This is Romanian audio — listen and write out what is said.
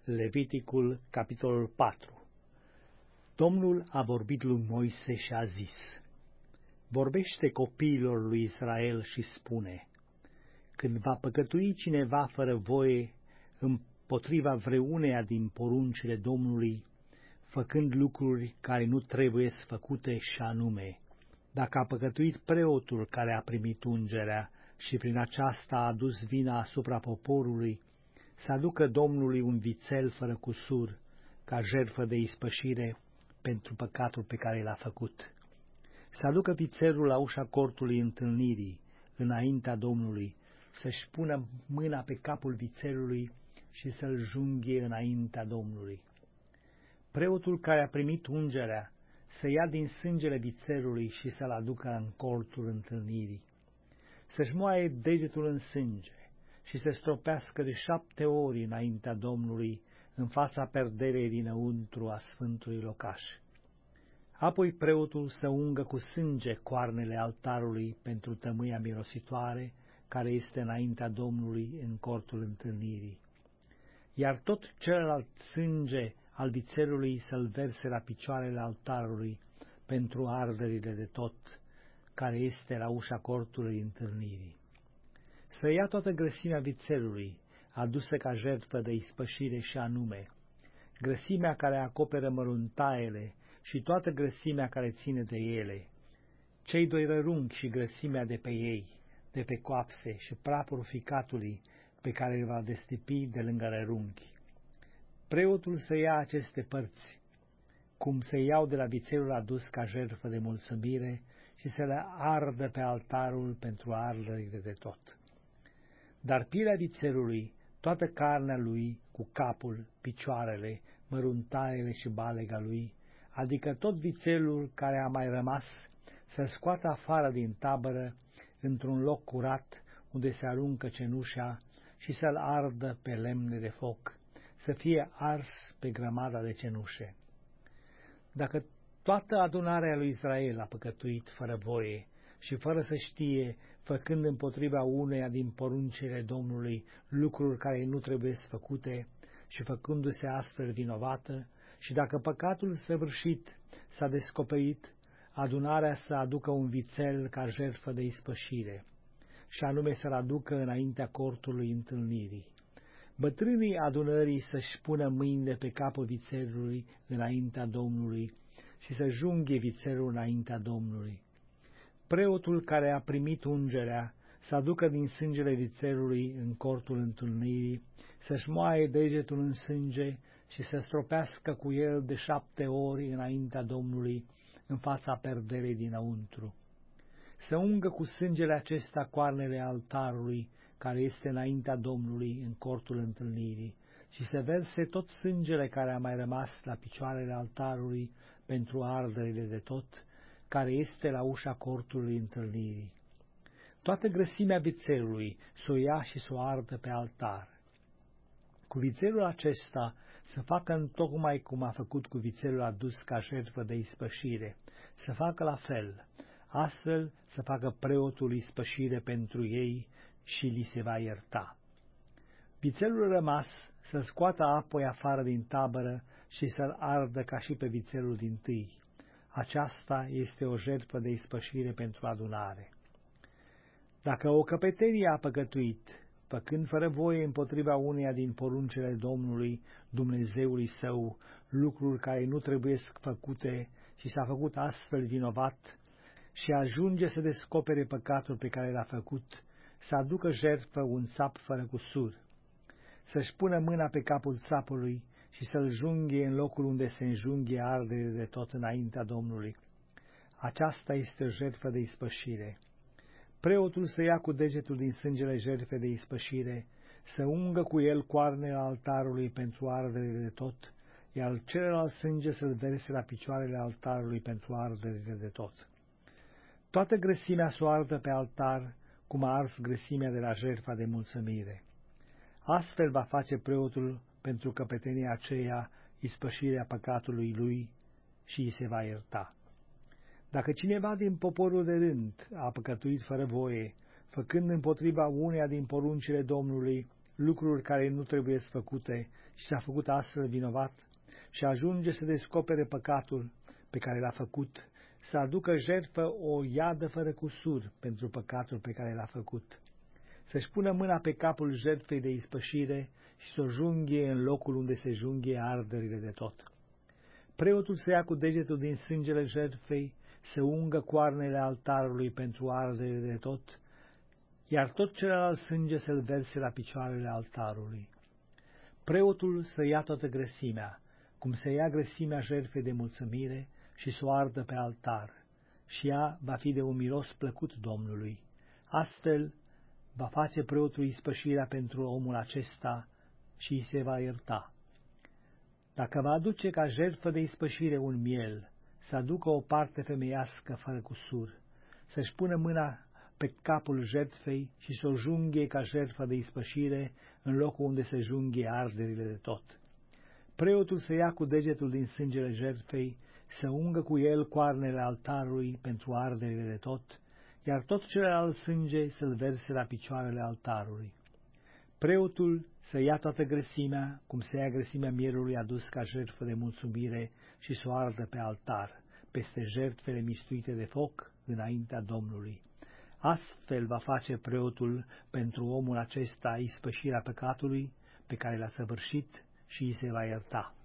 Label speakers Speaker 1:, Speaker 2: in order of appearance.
Speaker 1: Leviticul, capitolul 4. Domnul a vorbit lui Moise și a zis: Vorbește copiilor lui Israel și spune: Când va păcătui cineva fără voie împotriva vreuneia din poruncile Domnului, făcând lucruri care nu trebuie făcute, și anume, dacă a păcătuit preotul care a primit ungerea și prin aceasta a adus vina asupra poporului, să aducă Domnului un vițel fără cusur, ca jertfă de ispășire pentru păcatul pe care l-a făcut. Să aducă vițelul la ușa cortului întâlnirii, înaintea Domnului, să-și pună mâna pe capul vițelului și să-l junghie înaintea Domnului. Preotul care a primit ungerea să ia din sângele vițelului și să-l aducă în cortul întâlnirii, să-și moaie degetul în sânge și să stropească de 7 ori înaintea Domnului, în fața perderei dinăuntru a sfântului locaș. Apoi preotul să ungă cu sânge coarnele altarului pentru tămâia mirositoare, care este înaintea Domnului în cortul întâlnirii. Iar tot celălalt sânge al vițelului să-l verse la picioarele altarului pentru arderile de tot, care este la ușa cortului întâlnirii. Să ia toată grăsimea vițelului, adusă ca jertfă de ispășire, și anume, grăsimea care acoperă măruntaiele și toată grăsimea care ține de ele, cei 2 rărunchi și grăsimea de pe ei, de pe coapse și praful ficatului pe care îl va destipi de lângă rărunchi. Preotul să ia aceste părți, cum se iau de la vițelul adus ca jertfă de mulțumire, și să le ardă pe altarul pentru arderile de tot. Dar pielea vițelului, toată carnea lui, cu capul, picioarele, măruntaiele și balega lui, adică tot vițelul care a mai rămas, să-l scoată afară din tabără, într-un loc curat, unde se aruncă cenușa, și să-l ardă pe lemne de foc, să fie ars pe grămada de cenușe. Dacă toată adunarea lui Israel a păcătuit fără voie și fără să știe, făcând împotriva uneia din poruncile Domnului lucruri care nu trebuie făcute și făcându-se astfel vinovată, și dacă păcatul săvârșit s-a descoperit, adunarea să aducă un vițel ca jertfă de ispășire, și anume să-l aducă înaintea cortului întâlnirii. Bătrânii adunării să-și pună mâinile pe capul vițelului înaintea Domnului și să junghie vițelul înaintea Domnului. Preotul care a primit ungerea să aducă din sângele vițelului în cortul întâlnirii, să-și moaie degetul în sânge și să stropească cu el de 7 ori înaintea Domnului, în fața perderei dinăuntru. Să ungă cu sângele acesta coarnele altarului, care este înaintea Domnului în cortul întâlnirii, și să verse tot sângele care a mai rămas la picioarele altarului pentru arderile de tot, care este la ușa cortului întâlnirii. Toată grăsimea vițelului s-o ia și s-o ardă pe altar. Cu vițelul acesta să facă întocmai cum a făcut cu vițelul adus ca jertfă de ispășire, să facă la fel, astfel să facă preotul ispășire pentru ei și li se va ierta. Vițelul rămas să-l scoată apoi afară din tabără și să-l ardă ca și pe vițelul dintâi. Aceasta este o jertfă de ispășire pentru adunare. Dacă o căpetenie a păcătuit, făcând fără voie împotriva uneia din poruncile Domnului, Dumnezeului său, lucruri care nu trebuie făcute, și s-a făcut astfel vinovat, și ajunge să descopere păcatul pe care l-a făcut, să aducă jertfă un țap fără cusur, să-și pună mâna pe capul țapului și să-l junghie în locul unde se înjunghie arderile de tot înaintea Domnului. Aceasta este o jertfă de ispășire. Preotul să ia cu degetul din sângele jertfei de ispășire, să ungă cu el coarnele altarului pentru arderile de tot, iar celălalt sânge să-l verse la picioarele altarului pentru arderile de tot. Toată grăsimea s-o ardă pe altar, cum a ars grăsimea de la jertfa de mulțumire. Astfel va face preotul pentru căpetenia aceea ispășirea păcatului lui și îi se va ierta. Dacă cineva din poporul de rând a păcătuit fără voie, făcând împotriva uneia din poruncile Domnului lucruri care nu trebuie făcute și s-a făcut astfel vinovat și ajunge să descopere păcatul pe care l-a făcut, să aducă jertfă o iadă fără cusur pentru păcatul pe care l-a făcut, să-și pună mâna pe capul jertfei de ispășire și să o junghie în locul unde se junghie arderile de tot. Preotul să ia cu degetul din sângele jertfei, să ungă coarnele altarului pentru arderile de tot, iar tot celălalt sânge să-l verse la picioarele altarului. Preotul să ia toată grăsimea, cum se ia grăsimea jertfei de mulțumire, și să o ardă pe altar, și ea va fi de un miros plăcut Domnului. Astfel va face preotul ispășirea pentru omul acesta și îi se va ierta. Dacă va aduce ca jertfă de ispășire un miel, să aducă o parte femeiască fără cusur, să-și pună mâna pe capul jertfei și să o junghie ca jertfă de ispășire în locul unde se junghie arderile de tot. Preotul să ia cu degetul din sângele jertfei, să ungă cu el coarnele altarului pentru arderile de tot, iar tot celălalt sânge să-l verse la picioarele altarului. Preotul să ia toată grăsimea, cum se ia grăsimea mielului adus ca jertfă de mulțumire, și să o ardă pe altar, peste jertfele mistuite de foc, înaintea Domnului. Astfel va face preotul pentru omul acesta ispășirea păcatului pe care l-a săvârșit și îi se va ierta.